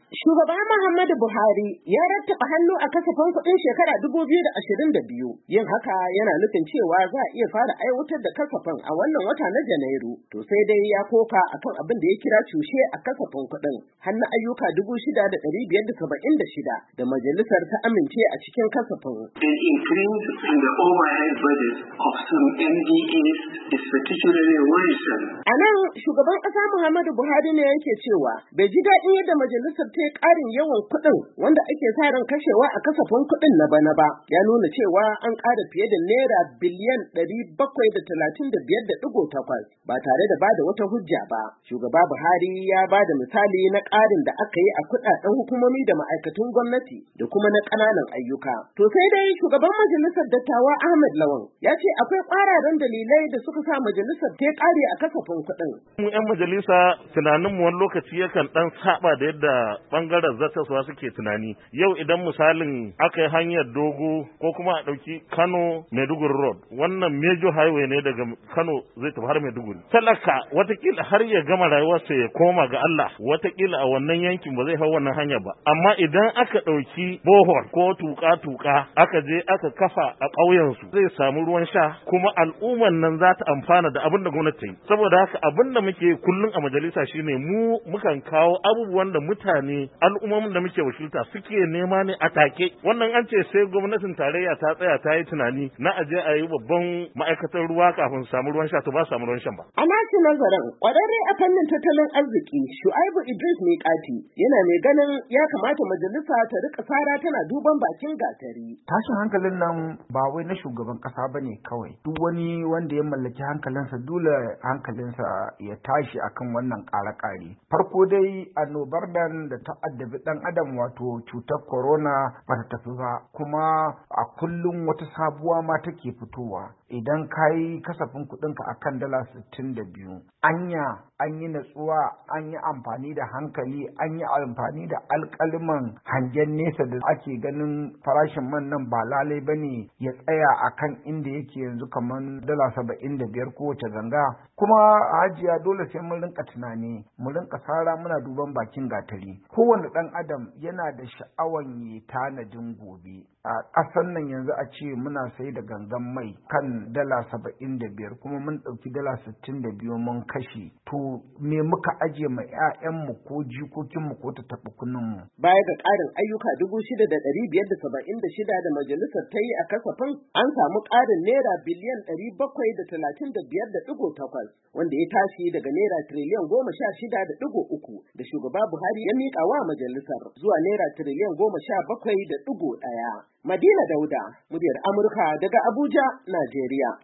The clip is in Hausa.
Shugaba Muhammadu Buhari ya rattaba hannu a kasafin kuɗin shekara 2022. Yin haka yana nufin cewa za a iya fara aiwatar da kasafin a wannan wata na Janairu. To sai dai ya koka akan abin da ya kira cushe a kasafin kuɗin. Hannu ayyuka 6,576 da majalisar ta amince a cikin kasafin. An increase in the overhead budget of some MDAs is particularly worrisome. A nan shugaban ƙasa Muhammadu Buhari ne yake cewa bai ji daɗin yadda majalisar ta yi ƙarin yawan kuɗin wanda ake sa ran kashewa a kasafin kuɗin na bana ba. Ya nuna cewa an ƙara fiye da naira biliyan 735.8 ba tare da bada wata hujja ba. Shugaba Buhari ya bada misali na ƙarin da aka yi a kuɗaɗen hukumomi da ma'aikatun gwamnati da kuma na ƙananan ayyuka. To sai dai shugaban majalisar dattawa Ahmed Lawan ya ce akwai ƙwararren dalilai da suka sa majalisar ta ƙare a kasafin kuɗin. Mu 'yan majalisa tunaninmu wani lokaci yakan ɗan saba da yadda bangaren zartaswa suke tunani. Yau idan misalin aka yi hanyar dogo ko kuma a ɗauki Kano Maiduguri Road, wannan major highway ne daga Kano zai tafi har Maiduguri. Talaka watakila har ya gama rayuwarsa ya koma ga Allah, watakila a wannan yankin ba zai hau wannan hanya ba. Amma idan aka ɗauki bohol ko tuka aka je aka kafa a ƙauyensu zai samu ruwan sha kuma al'umman nan za ta amfana da abin da gwamnati ta yi. Saboda haka abin da muke kullum a majalisa shine mu mukan kawo abubuwan da mutane al'ummomin da muke wakilta suke nema ne a take. Wannan an ce sai gwamnatin tarayya ta tsaya ta yi tunani na aje a yi babban ma'aikatar ruwa kafin su samu ruwan sha, to ba su samu ruwan shan ba. A nashi nazarin ƙwararre a fannin tattalin arziki Shu'aibu Idris Miƙati yana mai ganin ya kamata majalisa ta rika sara tana duban bakin gatari. Tashin hankalin nan ba wai na shugaban ƙasa bane kawai. Duk wani wanda ya mallaki hankalinsa dole hankalinsa ya tashi akan wannan ƙare-ƙare. Farko dai annobar nan da ta addabi ɗan adam wato cutar corona ba ta tafi ba, kuma a kullum wata sabuwa ma take fitowa. Idan ka yi kasafin kuɗinka akan $62, anya an yi natsuwa, an yi amfani da hankali, an yi amfani da alƙaliman hangen nesa da ake ganin farashin man nan ba lalai ba ne ya tsaya akan inda yake yanzu kamar $75 kowace ganga. Kuma hajiya dole sai mun rinka tunani, mu rinka sara muna duban bakin gatari. Kowane ɗan adam yana da sha'awan yi tanadin gobe. A ƙasar nan yanzu a ce muna sai da gangan mai kan $75 kuma mun ɗauki $62 mun kashe. To me muka aje ma 'ya'yanmu ko jikokinmu ko tattaɓa kunninmu? Baya ga ƙarin ayyuka 6,576 da majalisar ta yi a kasafin, an samu ƙarin naira biliyan 735.8 wanda ya tashi daga naira tiriliyan 16.3 da shugaba Buhari ya miƙa wa majalisar zuwa naira tiriliyan 17.1. Madina Dauda, muryar Amurka daga Abuja, Najeriya.